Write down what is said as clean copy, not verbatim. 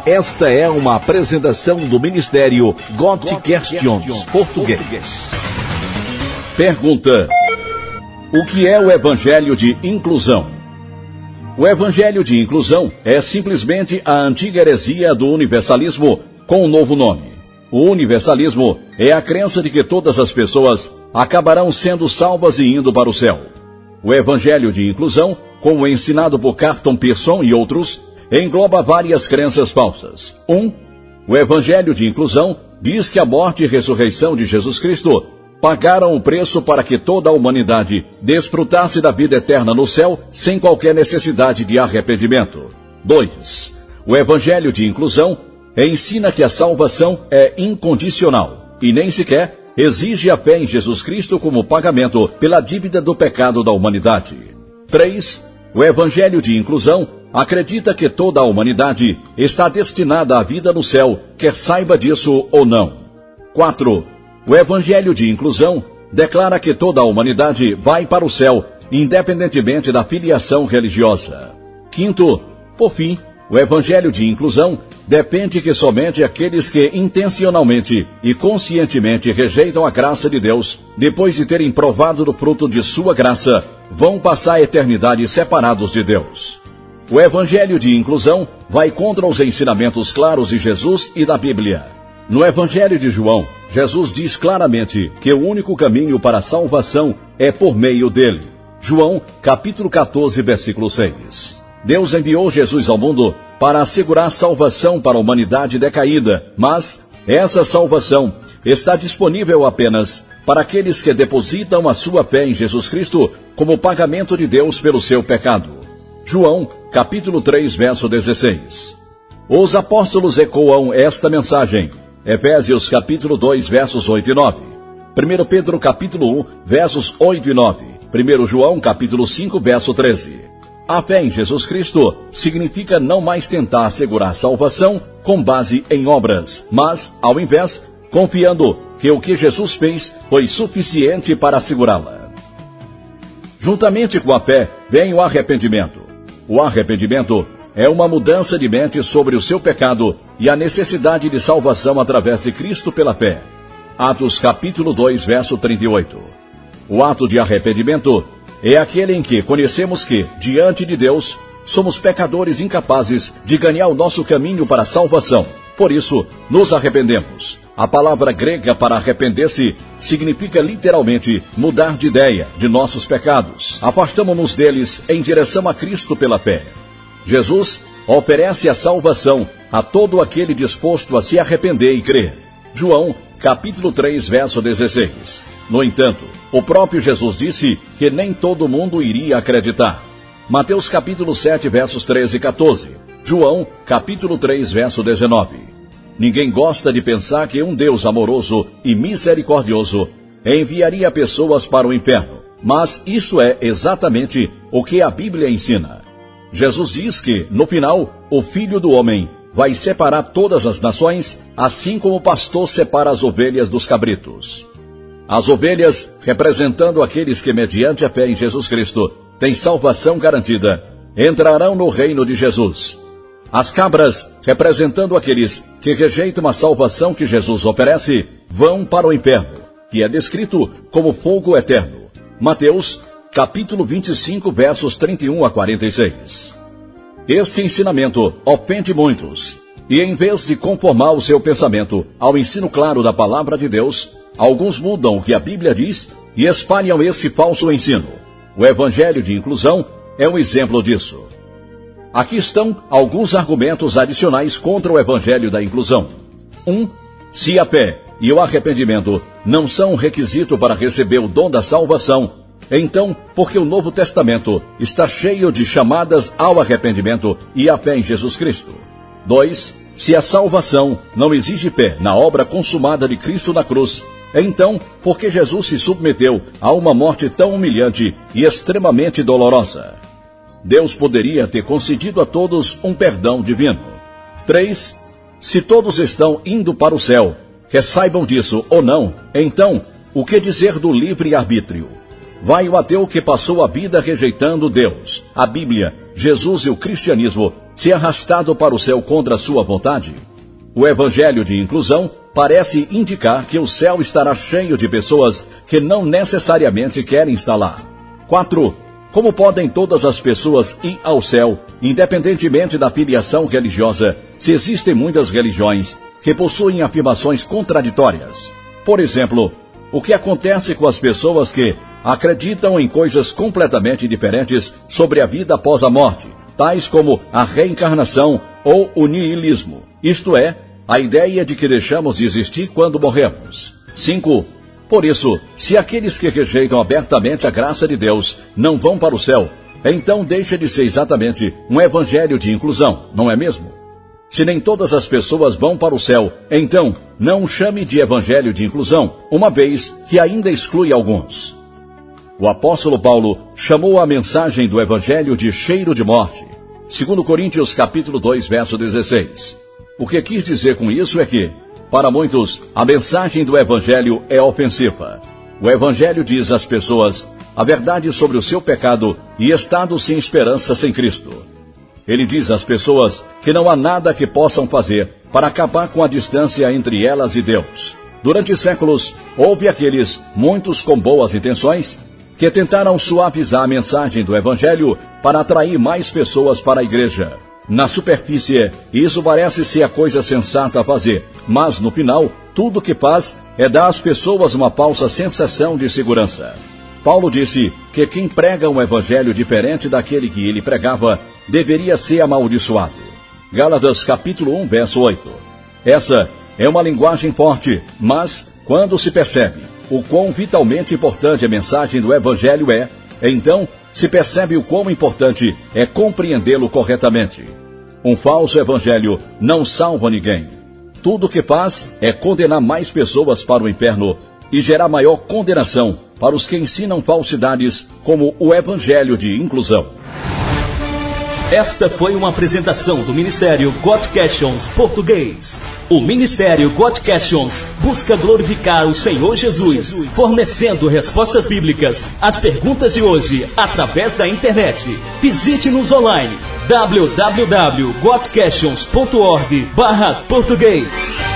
Esta é uma apresentação do Ministério God Questions Português. Pergunta: o que é o Evangelho de Inclusão? O Evangelho de Inclusão é simplesmente a antiga heresia do universalismo com um novo nome. O universalismo é a crença de que todas as pessoas acabarão sendo salvas e indo para o céu. O Evangelho de Inclusão, como ensinado por Carlton Pearson e outros, engloba várias crenças falsas. 1. O Evangelho de Inclusão diz que a morte e ressurreição de Jesus Cristo pagaram o preço para que toda a humanidade desfrutasse da vida eterna no céu sem qualquer necessidade de arrependimento. 2. O Evangelho de Inclusão ensina que a salvação é incondicional e nem sequer exige a fé em Jesus Cristo como pagamento pela dívida do pecado da humanidade. 3. O Evangelho de Inclusão acredita que toda a humanidade está destinada à vida no céu, quer saiba disso ou não. 4. O Evangelho de Inclusão declara que toda a humanidade vai para o céu, independentemente da filiação religiosa. 5. Por fim, o Evangelho de Inclusão defende que somente aqueles que intencionalmente e conscientemente rejeitam a graça de Deus, depois de terem provado do fruto de sua graça, vão passar a eternidade separados de Deus. O Evangelho de Inclusão vai contra os ensinamentos claros de Jesus e da Bíblia. No Evangelho de João, Jesus diz claramente que o único caminho para a salvação é por meio dele. João, capítulo 14, versículo 6. Deus enviou Jesus ao mundo para assegurar salvação para a humanidade decaída, mas essa salvação está disponível apenas para aqueles que depositam a sua fé em Jesus Cristo como pagamento de Deus pelo seu pecado. João, capítulo 3, verso 16. Os apóstolos ecoam esta mensagem. Efésios, capítulo 2, versos 8 e 9. 1 Pedro, capítulo 1, versos 8 e 9. 1 João, capítulo 5, verso 13. A fé em Jesus Cristo significa não mais tentar assegurar salvação com base em obras, mas, ao invés, confiando que o que Jesus fez foi suficiente para assegurá-la. Juntamente com a fé, vem o arrependimento. O arrependimento é uma mudança de mente sobre o seu pecado e a necessidade de salvação através de Cristo pela fé. Atos capítulo 2, verso 38. O ato de arrependimento é aquele em que conhecemos que, diante de Deus, somos pecadores incapazes de ganhar o nosso caminho para a salvação. Por isso, nos arrependemos. A palavra grega para arrepender-se significa literalmente mudar de ideia de nossos pecados. Afastamo-nos deles em direção a Cristo pela fé. Jesus oferece a salvação a todo aquele disposto a se arrepender e crer. João, capítulo 3, verso 16. No entanto, o próprio Jesus disse que nem todo mundo iria acreditar. Mateus, capítulo 7, versos 13 e 14. João, capítulo 3, verso 19. Ninguém gosta de pensar que um Deus amoroso e misericordioso enviaria pessoas para o inferno, mas isso é exatamente o que a Bíblia ensina. Jesus diz que, no final, o Filho do Homem vai separar todas as nações, assim como o pastor separa as ovelhas dos cabritos. As ovelhas, representando aqueles que, mediante a fé em Jesus Cristo, têm salvação garantida, entrarão no reino de Jesus. As cabras, representando aqueles que rejeitam a salvação que Jesus oferece, vão para o inferno, que é descrito como fogo eterno. Mateus, capítulo 25, versos 31 a 46. Este ensinamento ofende muitos, e em vez de conformar o seu pensamento ao ensino claro da palavra de Deus, alguns mudam o que a Bíblia diz e espalham esse falso ensino. O Evangelho de Inclusão é um exemplo disso. Aqui estão alguns argumentos adicionais contra o Evangelho da Inclusão. 1. Se a fé e o arrependimento não são um requisito para receber o dom da salvação, então, porque o Novo Testamento está cheio de chamadas ao arrependimento e à fé em Jesus Cristo. 2. Se a salvação não exige fé na obra consumada de Cristo na cruz, então, porque Jesus se submeteu a uma morte tão humilhante e extremamente dolorosa. Deus poderia ter concedido a todos um perdão divino. 3. Se todos estão indo para o céu, quer saibam disso ou não, então, o que dizer do livre-arbítrio? Vai o ateu que passou a vida rejeitando Deus, a Bíblia, Jesus e o cristianismo, ser arrastado para o céu contra sua vontade? O evangelho de inclusão parece indicar que o céu estará cheio de pessoas que não necessariamente querem estar lá. 4. Como podem todas as pessoas ir ao céu, independentemente da filiação religiosa, se existem muitas religiões que possuem afirmações contraditórias? Por exemplo, o que acontece com as pessoas que acreditam em coisas completamente diferentes sobre a vida após a morte, tais como a reencarnação ou o niilismo, isto é, a ideia de que deixamos de existir quando morremos. 5. Por isso, se aqueles que rejeitam abertamente a graça de Deus não vão para o céu, então deixa de ser exatamente um evangelho de inclusão, não é mesmo? Se nem todas as pessoas vão para o céu, então não chame de evangelho de inclusão, uma vez que ainda exclui alguns. O apóstolo Paulo chamou a mensagem do evangelho de cheiro de morte. 2 Coríntios capítulo 2, verso 16. O que quis dizer com isso é que, para muitos, a mensagem do evangelho é ofensiva. O evangelho diz às pessoas a verdade sobre o seu pecado e estado sem esperança sem Cristo. Ele diz às pessoas que não há nada que possam fazer para acabar com a distância entre elas e Deus. Durante séculos, houve aqueles, muitos com boas intenções, que tentaram suavizar a mensagem do evangelho para atrair mais pessoas para a igreja. Na superfície, isso parece ser a coisa sensata a fazer, mas no final, tudo o que faz é dar às pessoas uma falsa sensação de segurança. Paulo disse que quem prega um evangelho diferente daquele que ele pregava deveria ser amaldiçoado. Gálatas capítulo 1, verso 8. Essa é uma linguagem forte, mas quando se percebe o quão vitalmente importante a mensagem do evangelho é, então se percebe o quão importante é compreendê-lo corretamente. Um falso evangelho não salva ninguém. Tudo o que faz é condenar mais pessoas para o inferno e gerar maior condenação para os que ensinam falsidades como o evangelho de inclusão. Esta foi uma apresentação do Ministério God Questions Português. O Ministério God Questions busca glorificar o Senhor Jesus, fornecendo respostas bíblicas às perguntas de hoje através da internet. Visite-nos online www.godquestions.org/português.